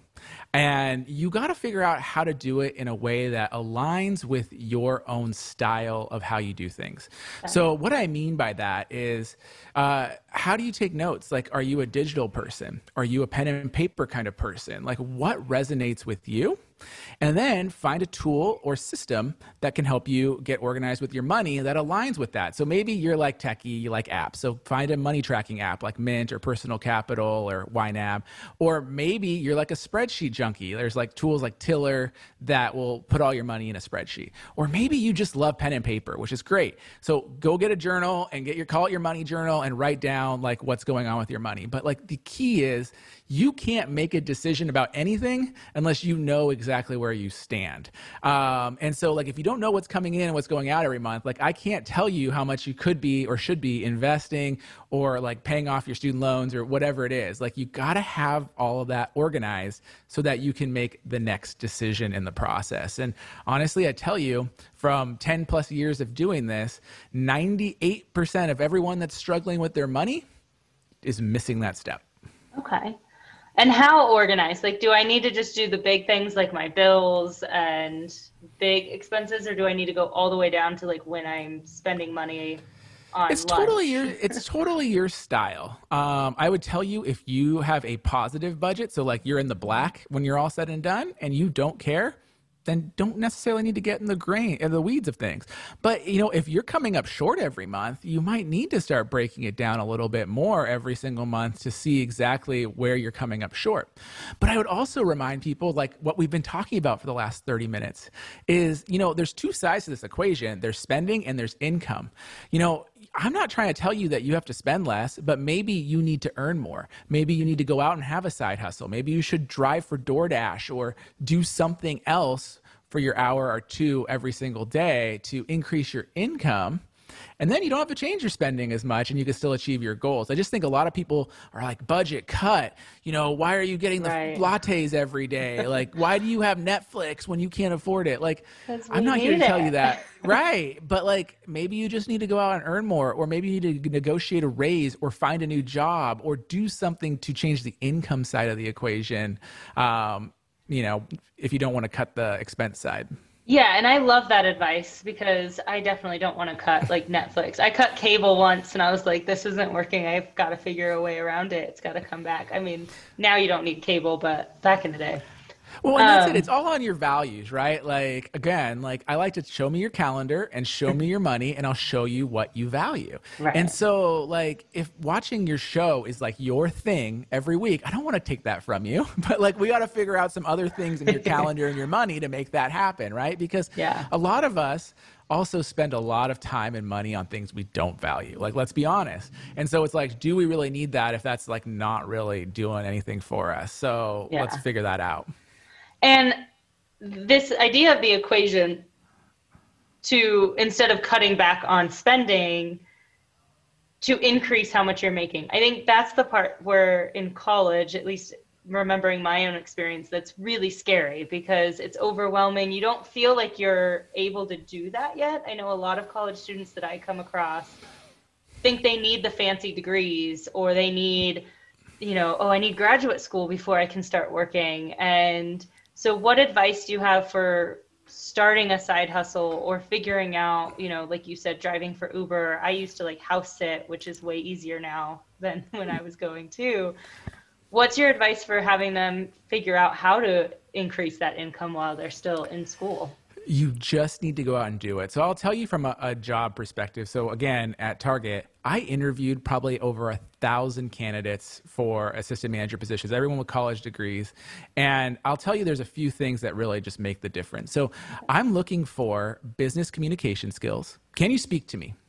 And you got to figure out how to do it in a way that aligns with your own style of how you do things. Okay. So what I mean by that is, uh, how do you take notes? Like, are you a digital person? Are you a pen and paper kind of person? Like, what resonates with you? And then find a tool or system that can help you get organized with your money that aligns with that. So maybe you're like techie, you like apps. So find a money tracking app like Mint or Personal Capital or Y NAB. Or maybe you're like a spreadsheet junkie. There's like tools like Tiller that will put all your money in a spreadsheet. Or maybe you just love pen and paper, which is great. So go get a journal and get your, call it your money journal and write down like what's going on with your money. But like the key is you can't make a decision about anything unless you know exactly where you stand. Um, and so like, if you don't know what's coming in and what's going out every month, like I can't tell you how much you could be or should be investing or like paying off your student loans or whatever it is. Like you got to have all of that organized so that you can make the next decision in the process. And honestly, I tell you, from ten plus years of doing this, ninety-eight percent of everyone that's struggling with their money is missing that step. Okay. And how organized? Like, do I need to just do the big things like my bills and big expenses, or do I need to go all the way down to like when I'm spending money on it's lunch? totally your it's totally your style. Um, I would tell you if you have a positive budget, so like you're in the black when you're all said and done, and you don't care, then don't necessarily need to get in the grain in the weeds of things. But you know, if you're coming up short every month, you might need to start breaking it down a little bit more every single month to see exactly where you're coming up short. But I would also remind people, like what we've been talking about for the last thirty minutes is, you know, there's two sides to this equation. There's spending and there's income. You know, I'm not trying to tell you that you have to spend less, but maybe you need to earn more. Maybe you need to go out and have a side hustle. Maybe you should drive for DoorDash or do something else for your hour or two every single day to increase your income. And then you don't have to change your spending as much and you can still achieve your goals. I just think a lot of people are like, budget cut. You know, why are you getting the right. lattes every day? Like, why do you have Netflix when you can't afford it? Like, I'm not here to it. tell you that. Right. But like, maybe you just need to go out and earn more, or maybe you need to negotiate a raise or find a new job or do something to change the income side of the equation. Um, you know, if you don't want to cut the expense side. Yeah, and I love that advice because I definitely don't want to cut like Netflix. I cut cable once and I was like, this isn't working. I've got to figure a way around it. It's got to come back. I mean, now you don't need cable, but back in the day. Well, and that's um, it. It's all on your values, right? Like, again, like I like to show me your calendar and show me your money and I'll show you what you value. Right. And so like if watching your show is like your thing every week, I don't want to take that from you, but like we got to figure out some other things in your calendar and your money to make that happen, right? Because yeah. a lot of us also spend a lot of time and money on things we don't value. Like, let's be honest. And so it's like, do we really need that if that's like not really doing anything for us? So yeah. let's figure that out. And this idea of the equation to, instead of cutting back on spending, to increase how much you're making. I think that's the part where in college, at least remembering my own experience, that's really scary because it's overwhelming. You don't feel like you're able to do that yet. I know a lot of college students that I come across think they need the fancy degrees or they need, you know, oh, I need graduate school before I can start working. And so what advice do you have for starting a side hustle or figuring out, you know, like you said, driving for Uber? I used to like house sit, which is way easier now than when I was going to. What's your advice for having them figure out how to increase that income while they're still in school? You just need to go out and do it. So I'll tell you from a, a job perspective. So again, at Target, I interviewed probably over a thousand candidates for assistant manager positions, everyone with college degrees. And I'll tell you, there's a few things that really just make the difference. So I'm looking for business communication skills. Can you speak to me?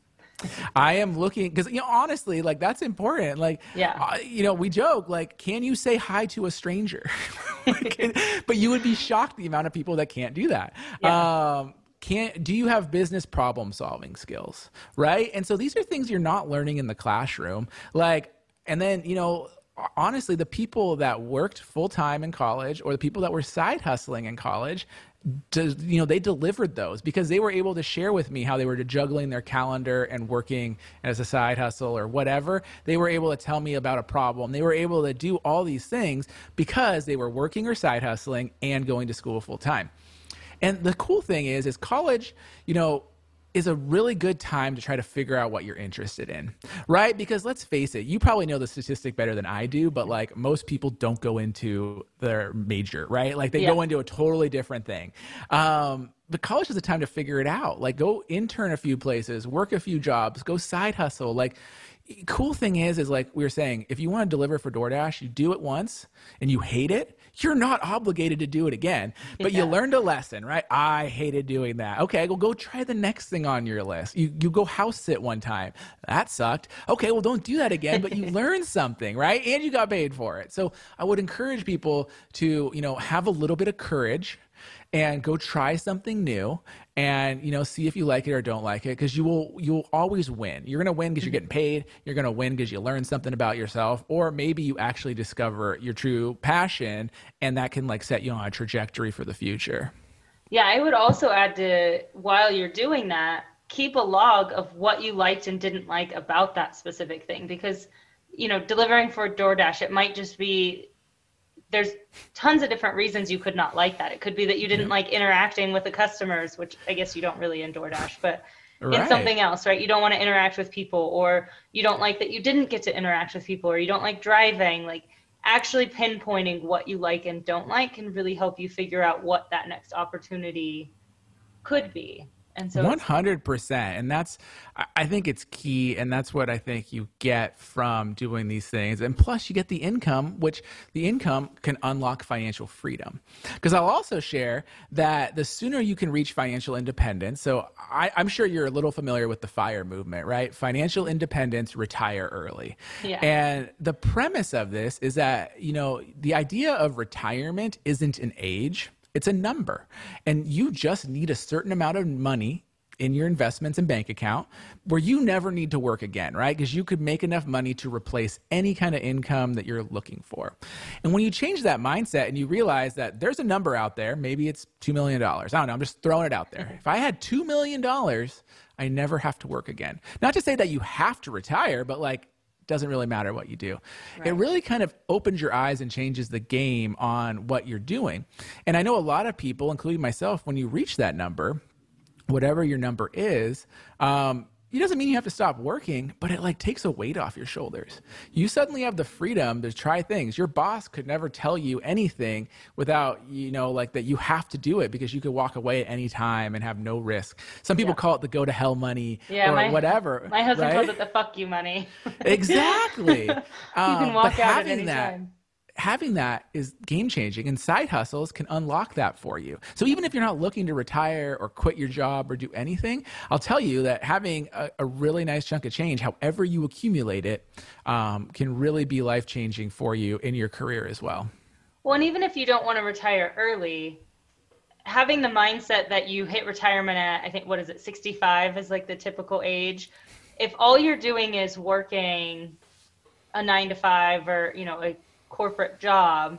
I am looking, because, you know, honestly, like, that's important. Like, yeah. uh, you know, we joke, like, can you say hi to a stranger? Can, but you would be shocked the amount of people that can't do that. Yeah. Um, Can, do you have business problem solving skills, right? And so these are things you're not learning in the classroom. Like, and then, you know, honestly, the people that worked full time in college or the people that were side hustling in college, does, you know, they delivered those because they were able to share with me how they were juggling their calendar and working as a side hustle or whatever. They were able to tell me about a problem. They were able to do all these things because they were working or side hustling and going to school full time. And the cool thing is, is college, you know, is a really good time to try to figure out what you're interested in, right? Because let's face it, you probably know the statistic better than I do, but like most people don't go into their major, right? Like they yeah. go into a totally different thing. Um, the college is a time to figure it out. Like go intern a few places, work a few jobs, go side hustle. Like, cool thing is, is like we were saying, if you want to deliver for DoorDash, you do it once and you hate it, you're not obligated to do it again, but yeah. you learned a lesson, right? I hated doing that. Okay, well, go try the next thing on your list. You you go house sit one time. That sucked. Okay, well, don't do that again, but you learned something, right? And you got paid for it. So I would encourage people to, you know, have a little bit of courage and go try something new and, you know, see if you like it or don't like it, because you will, you'll always win. You're going to win because you're getting paid. You're going to win because you learn something about yourself, or maybe you actually discover your true passion and that can like set you on a trajectory for the future. Yeah. I would also add to, while you're doing that, keep a log of what you liked and didn't like about that specific thing, because, you know, delivering for DoorDash, it might just be, there's tons of different reasons you could not like that. It could be that you didn't like interacting with the customers, which I guess you don't really in DoorDash, but right. in something else, right? You don't want to interact with people, or you don't like that you didn't get to interact with people, or you don't like driving. Like actually pinpointing what you like and don't like can really help you figure out what that next opportunity could be. And so one hundred percent. And that's, I think it's key. And that's what I think you get from doing these things. And plus you get the income, which the income can unlock financial freedom. Because I'll also share that the sooner you can reach financial independence. So I, I'm sure you're a little familiar with the FIRE movement, right? Financial independence, retire early. Yeah. And the premise of this is that, you know, the idea of retirement isn't an age. It's a number, and you just need a certain amount of money in your investments and bank account where you never need to work again, right? Because you could make enough money to replace any kind of income that you're looking for. And when you change that mindset and you realize that there's a number out there, maybe it's two million dollars. I don't know. I'm just throwing it out there. If I had two million dollars, I never have to work again. Not to say that you have to retire, but like, doesn't really matter what you do. Right. It really kind of opens your eyes and changes the game on what you're doing. And I know a lot of people, including myself, when you reach that number, whatever your number is, um, it doesn't mean you have to stop working, but it like takes a weight off your shoulders. You suddenly have the freedom to try things. Your boss could never tell you anything without, you know, like that you have to do it because you could walk away at any time and have no risk. Some people yeah. call it the go to hell money yeah, or my, whatever. My husband right? calls it the fuck you money. Exactly. You um, can walk but out having at any that, time. Having that is game changing, and side hustles can unlock that for you. So even if you're not looking to retire or quit your job or do anything, I'll tell you that having a, a really nice chunk of change, however you accumulate it, um, can really be life changing for you in your career as well. Well, and even if you don't want to retire early, having the mindset that you hit retirement at, I think, what is it, sixty-five is like the typical age. If all you're doing is working a nine to five or, you know, a corporate job,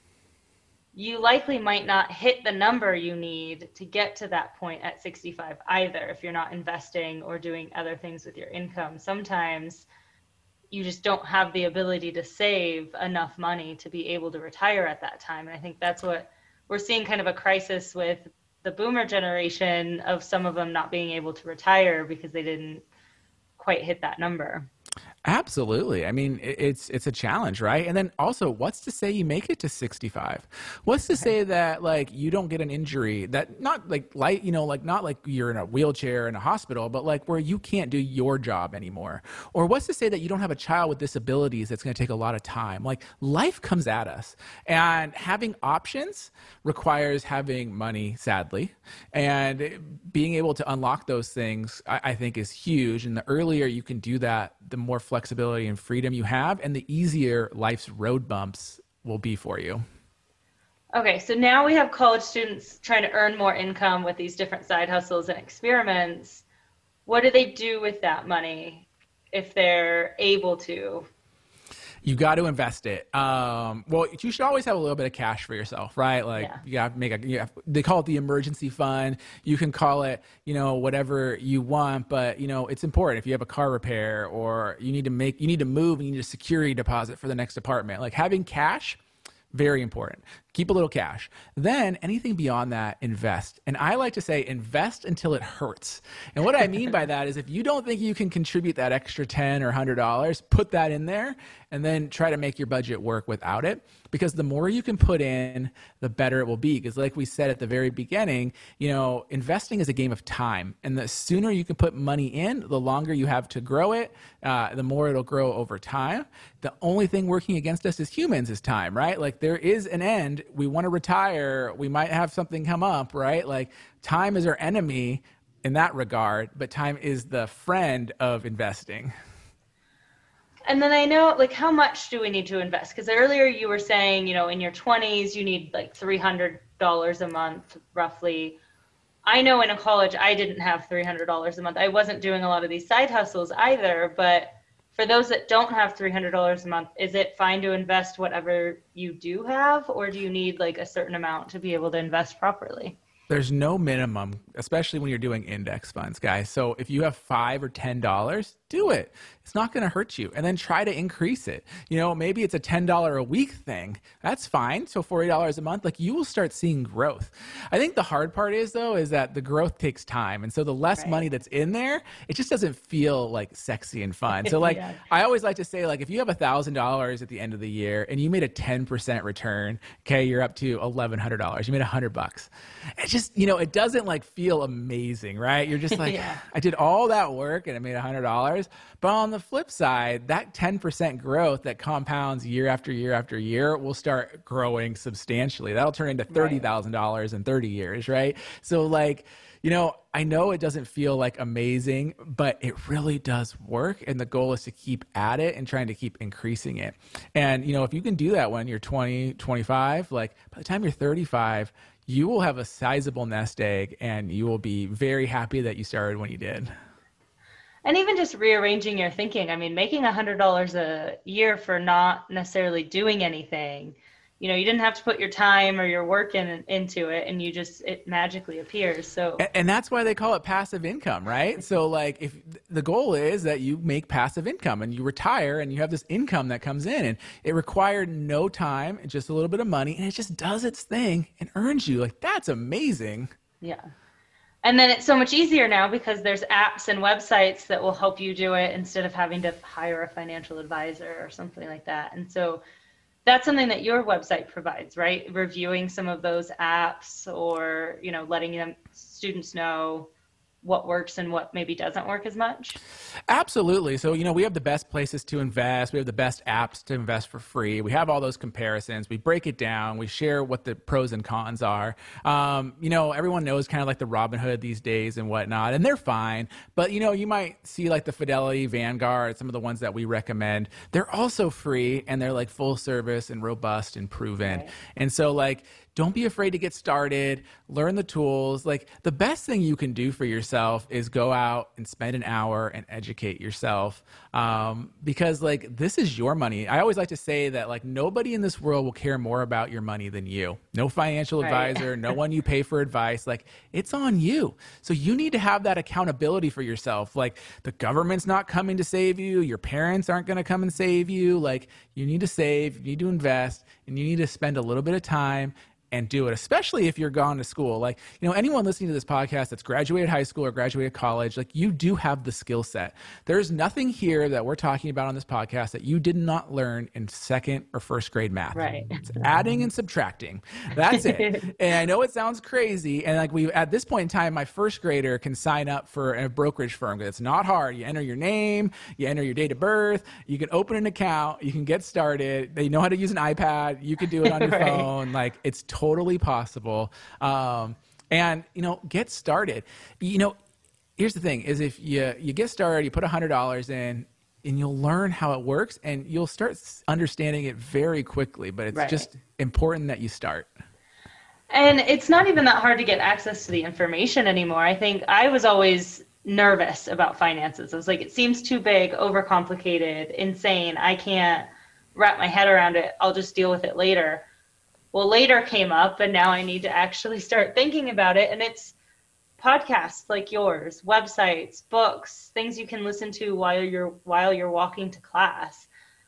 you likely might not hit the number you need to get to that point at sixty-five either if you're not investing or doing other things with your income. Sometimes you just don't have the ability to save enough money to be able to retire at that time. And I think that's what we're seeing, kind of a crisis with the boomer generation, of some of them not being able to retire because they didn't quite hit that number. Absolutely. I mean, i- it's it's a challenge, right? And then also, what's to say you make it to sixty-five? What's to Right. say that like you don't get an injury that not like light, you know, like not like you're in a wheelchair in a hospital, but like where you can't do your job anymore? Or what's to say that you don't have a child with disabilities that's going to take a lot of time? Like life comes at us, and having options requires having money, sadly, and being able to unlock those things, I, I think, is huge. And the earlier you can do that, the more flexibility and freedom you have, and the easier life's road bumps will be for you. Okay, so now we have college students trying to earn more income with these different side hustles and experiments. What do they do with that money if they're able to? You got to invest it. Um, well, you should always have a little bit of cash for yourself, right? Like Yeah. you got to make a. You have, they call it the emergency fund. You can call it, you know, whatever you want, but you know, it's important. If you have a car repair or you need to make, you need to move, and you need a security deposit for the next apartment. Like having cash, very important. Keep a little cash. Then anything beyond that, invest. And I like to say invest until it hurts. And what I mean by that is if you don't think you can contribute that extra ten or one hundred dollars, put that in there and then try to make your budget work without it. Because the more you can put in, the better it will be. Because like we said at the very beginning, you know, investing is a game of time. And the sooner you can put money in, the longer you have to grow it, uh, the more it'll grow over time. The only thing working against us as humans is time, right? Like there is an end. We want to retire. We might have something come up, right? Like time is our enemy in that regard, but time is the friend of investing. And then I know, like, how much do we need to invest? Because earlier you were saying, you know, in your twenties, you need like three hundred dollars a month, roughly. I know in a college, I didn't have three hundred dollars a month. I wasn't doing a lot of these side hustles either. But for those that don't have three hundred dollars a month, is it fine to invest whatever you do have? Or do you need like a certain amount to be able to invest properly? There's no minimum, especially when you're doing index funds, guys. So if you have five or ten dollars, do it. It's not going to hurt you. And then try to increase it. You know, maybe it's a ten dollars a week thing. That's fine. So forty dollars a month, like you will start seeing growth. I think the hard part is though, is that the growth takes time. And so the less Right. money that's in there, it just doesn't feel like sexy and fun. So like, Yeah. I always like to say, like, if you have a thousand dollars at the end of the year and you made a ten percent return, okay, you're up to eleven hundred dollars. You made a hundred bucks. It just, you know, it doesn't like feel amazing, right? You're just like, Yeah. I did all that work and I made a hundred dollars. But on the flip side, that ten percent growth that compounds year after year after year will start growing substantially. That'll turn into thirty thousand dollars in thirty years, right? So like, you know, I know it doesn't feel like amazing, but it really does work. And the goal is to keep at it and trying to keep increasing it. And, you know, if you can do that when you're twenty, twenty-five, like by the time you're thirty-five, you will have a sizable nest egg and you will be very happy that you started when you did. And even just rearranging your thinking. I mean, making a hundred dollars a year for not necessarily doing anything. You know, you didn't have to put your time or your work in into it, and you just it magically appears. So And, and that's why they call it passive income, right? So like if the goal is that you make passive income and you retire and you have this income that comes in and it required no time, just a little bit of money, and it just does its thing and earns you. Like that's amazing. yeah. And then it's so much easier now because there's apps and websites that will help you do it instead of having to hire a financial advisor or something like that. And so that's something that your website provides, right? Reviewing some of those apps or, you know, letting them students know what works and what maybe doesn't work as much. Absolutely. So, you know, we have the best places to invest. We have the best apps to invest for free. We have all those comparisons. We break it down. We share what the pros and cons are. Um, you know, everyone knows kind of like the Robinhood these days and whatnot, and they're fine. But, you know, you might see like the Fidelity, Vanguard, some of the ones that we recommend. They're also free and they're like full service and robust and proven. Right. And so like, don't be afraid to get started, learn the tools. Like the best thing you can do for yourself is go out and spend an hour and educate yourself. Um, because like, this is your money. I always like to say that like nobody in this world will care more about your money than you. No financial Right. advisor, no one you pay for advice. Like it's on you. So you need to have that accountability for yourself. Like the government's not coming to save you. Your parents aren't going to come and save you. Like you need to save, you need to invest, and you need to spend a little bit of time and do it, especially if you're gone to school. Like, you know, anyone listening to this podcast that's graduated high school or graduated college, like you do have the skill set. There's nothing here that we're talking about on this podcast that you did not learn in second or first grade math. Right. It's adding and subtracting. That's it. And I know it sounds crazy. And like we, at this point in time, my first grader can sign up for a brokerage firm. It's not hard. You enter your name, you enter your date of birth, you can open an account, you can get started. They know how to use an iPad. You can do it on your right. phone. Like it's totally possible. Um, and, you know, get started. You know, here's the thing is if you, you get started, you put a hundred dollars in and you'll learn how it works and you'll start understanding it very quickly, but it's right. just important that you start. And it's not even that hard to get access to the information anymore. I think I was always nervous about finances. I was like, it seems too big, overcomplicated, insane. I can't wrap my head around it. I'll just deal with it later. Well, later came up and now I need to actually start thinking about it. And it's podcasts like yours, websites, books, things you can listen to while you're while you're walking to class.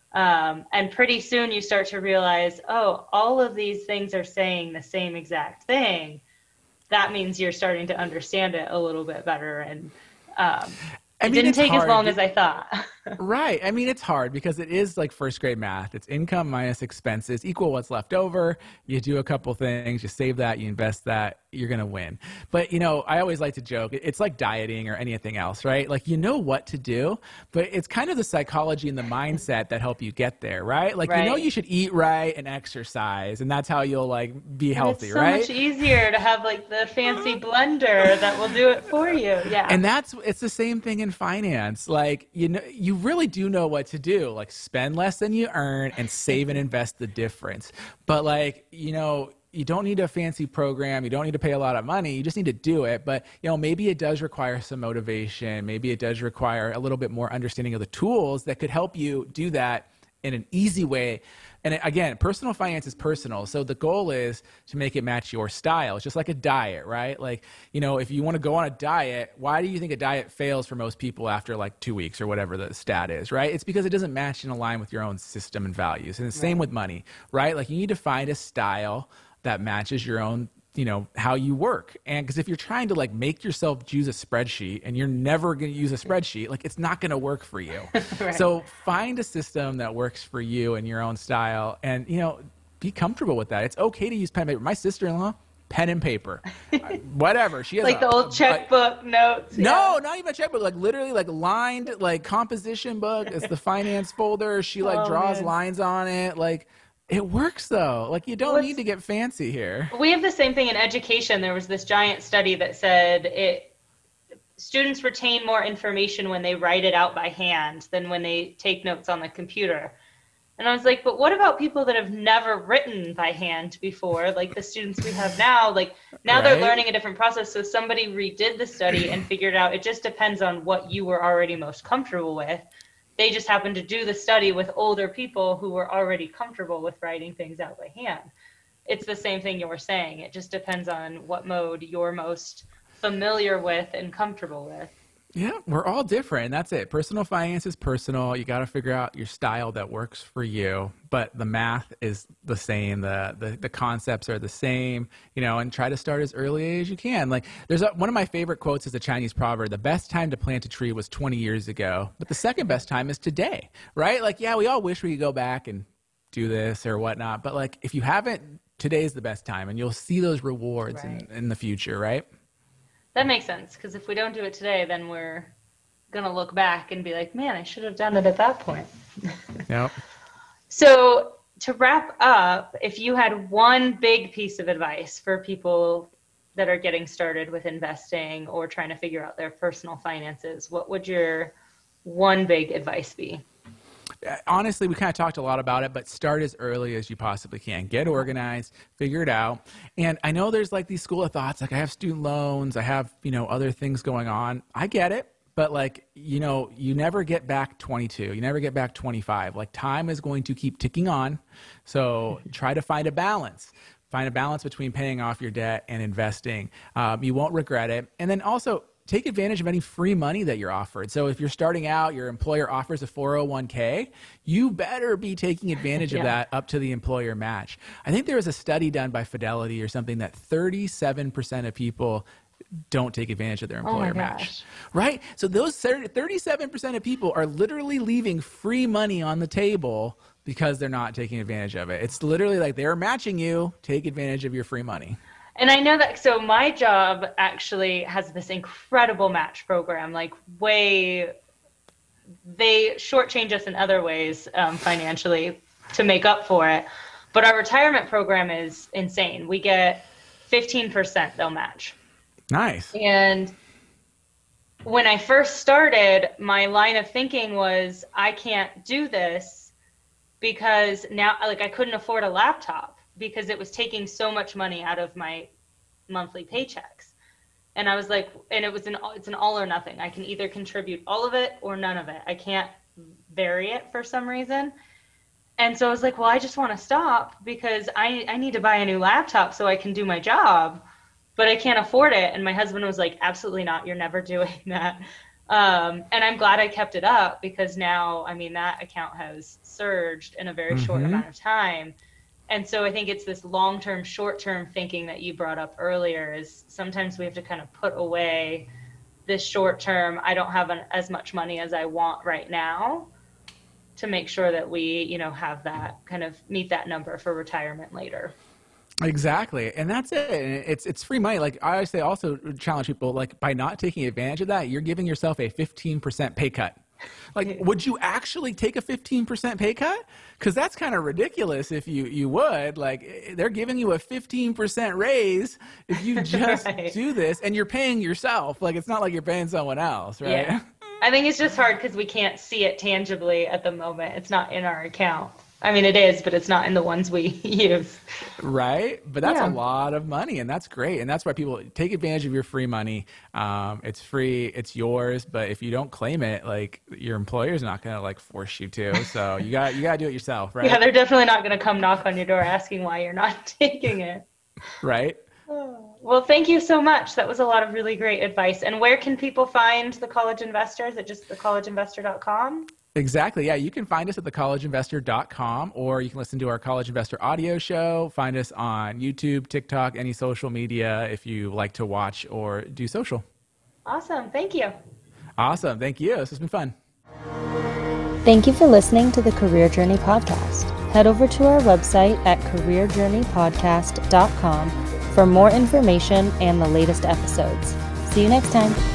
Um, and pretty soon you start to realize, oh, all of these things are saying the same exact thing. That means you're starting to understand it a little bit better. And um, I mean, it didn't take hard. as long as I thought. Right. I mean, it's hard because it is like first grade math. It's income minus expenses equal what's left over. You do a couple things, you save that, you invest that, you're going to win. But, you know, I always like to joke, it's like dieting or anything else, right? Like, you know what to do, but it's kind of the psychology and the mindset that help you get there, right? Like, right. you know, you should eat right and exercise, and that's how you'll like be healthy, it's so right? It's so much easier to have like the fancy blender that will do it for you. Yeah. And that's, it's the same thing in finance. Like, you know, you really do know what to do, like spend less than you earn and save and invest the difference. But like, you know, you don't need a fancy program. You don't need to pay a lot of money. You just need to do it. But, you know, maybe it does require some motivation. Maybe it does require a little bit more understanding of the tools that could help you do that in an easy way. And again, personal finance is personal. So the goal is to make it match your style. It's just like a diet, right? Like, you know, if you want to go on a diet, why do you think a diet fails for most people after like two weeks or whatever the stat is, right? It's because it doesn't match and align with your own system and values. And the same with money, right? Like you need to find a style that matches your own, you know, how you work. And because if you're trying to like make yourself use a spreadsheet and you're never going to use a spreadsheet, like it's not going to work for you. Right. So find a system that works for you and your own style and, you know, be comfortable with that. It's okay to use pen and paper. My sister-in-law, pen and paper, whatever. She has like a, the old checkbook a, notes. No, yeah. not even a checkbook, like literally like lined, like composition book. It's the finance folder. She like oh, draws man. lines on it. Like, it works though. Like you don't What's, need to get fancy here. We have the same thing in education. There was this giant study that said it students retain more information when they write it out by hand than when they take notes on the computer. And I was like, but what about people that have never written by hand before? Like the students we have now, like now right? they're learning a different process. So somebody redid the study and figured out it just depends on what you were already most comfortable with. They just happened to do the study with older people who were already comfortable with writing things out by hand. It's the same thing you were saying. It just depends on what mode you're most familiar with and comfortable with. Yeah, we're all different. And that's it. Personal finance is personal. You got to figure out your style that works for you. But the math is the same. The, the the concepts are the same, you know, and try to start as early as you can. Like there's a, one of my favorite quotes is a Chinese proverb. The best time to plant a tree was twenty years ago. But the second best time is today, right? Like, yeah, we all wish we could go back and do this or whatnot. But like, if you haven't, today's the best time and you'll see those rewards right. in, in the future, right? That makes sense, because if we don't do it today, then we're going to look back and be like, man, I should have done it at that point. Yep. So to wrap up, if you had one big piece of advice for people that are getting started with investing or trying to figure out their personal finances, what would your one big advice be? Honestly, we kind of talked a lot about it, but start as early as you possibly can. Get organized, figure it out. And I know there's like these school of thoughts, like I have student loans, I have, you know, other things going on. I get it. But like, you know, you never get back twenty-two. You never get back twenty-five. Like time is going to keep ticking on. So try to find a balance. Find a balance between paying off your debt and investing. Um, you won't regret it. And then also take advantage of any free money that you're offered. So if you're starting out, your employer offers a four oh one k, you better be taking advantage yeah. of that up to the employer match. I think there was a study done by Fidelity or something that thirty-seven percent of people don't take advantage of their employer oh match, right? So those thirty-seven percent of people are literally leaving free money on the table because they're not taking advantage of it. It's literally like they're matching you. Take advantage of your free money. And I know that, so my job actually has this incredible match program, like way, they shortchange us in other ways um, financially to make up for it. But our retirement program is insane. We get fifteen percent they'll match. Nice. And when I first started, my line of thinking was, I can't do this because now, like, I couldn't afford a laptop because it was taking so much money out of my monthly paychecks. And I was like, and it was an, it's an all or nothing. I can either contribute all of it or none of it. I can't vary it for some reason. And so I was like, well, I just want to stop because I, I need to buy a new laptop so I can do my job, but I can't afford it. And my husband was like, absolutely not. You're never doing that. Um, and I'm glad I kept it up because now, I mean, that account has surged in a very mm-hmm. short amount of time. And so I think it's this long-term, short-term thinking that you brought up earlier is sometimes we have to kind of put away this short-term, I don't have an, as much money as I want right now, to make sure that we, you know, have that kind of meet that number for retirement later. Exactly. And that's it. It's it's free money. Like I always say, also challenge people, like by not taking advantage of that, you're giving yourself a fifteen percent pay cut. Like, would you actually take a fifteen percent pay cut? Because that's kind of ridiculous if you, you would. Like, they're giving you a fifteen percent raise if you just right. do this, and you're paying yourself. Like, it's not like you're paying someone else, right? Yeah. I think it's just hard because we can't see it tangibly at the moment. It's not in our account. I mean, it is, but it's not in the ones we use. Right. But that's yeah. a lot of money, and that's great. And that's why people take advantage of your free money. Um, it's free. It's yours. But if you don't claim it, like, your employer's not going to like force you to. So you got you got to do it yourself, right? Yeah, they're definitely not going to come knock on your door asking why you're not taking it. Right. Well, thank you so much. That was a lot of really great advice. And where can people find The College Investor? Is it just the college investor dot com? Exactly. Yeah. You can find us at the college investor dot com, or you can listen to our College Investor audio show. Find us on YouTube, TikTok, any social media if you like to watch or do social. Awesome. Thank you. Awesome. Thank you. This has been fun. Thank you for listening to the Career Journey Podcast. Head over to our website at career journey podcast dot com for more information and the latest episodes. See you next time.